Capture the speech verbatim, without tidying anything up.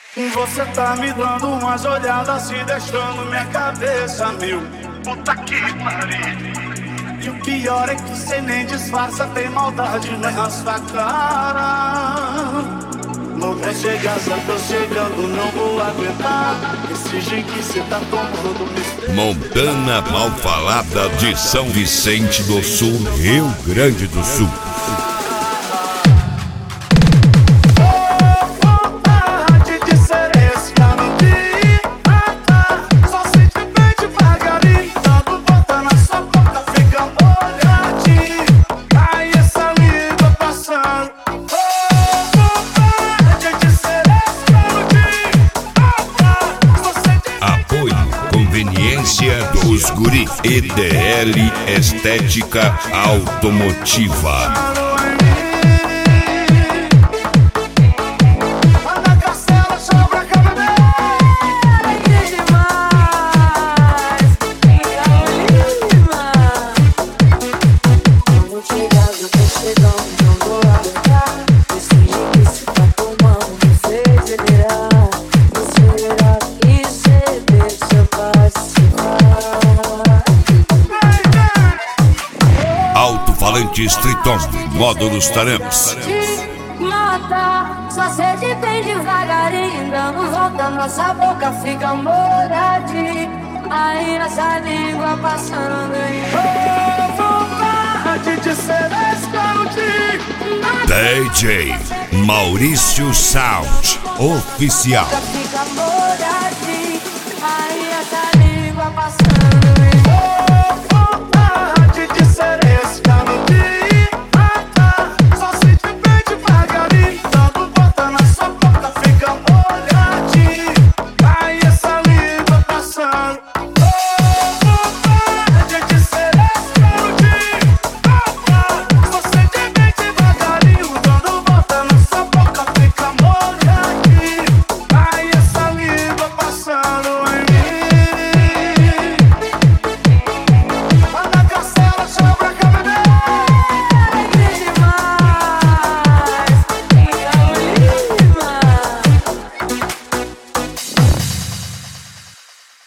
Você tá me dando umas olhadas e deixando minha cabeça mil. Puta que pariu. E o pior é que você nem disfarça, tem maldade na sua cara. Não vai chegar, já tô chegando, não vou aguentar esse gin que cê tá tomando me... Montana Malfalada de São Vicente do Sul, Rio Grande do Sul. Conveniência dos Guri. E D L Estética Automotiva. Alto-falantes Triton, módulos Taramps. Mata, só sede bem devagarinho, dando volta, nossa boca fica moradinha. Aí nossa língua passando em vontade de ser escondida. D J Maurício Sound Oficial. Fica moradinha, aí essa língua passando.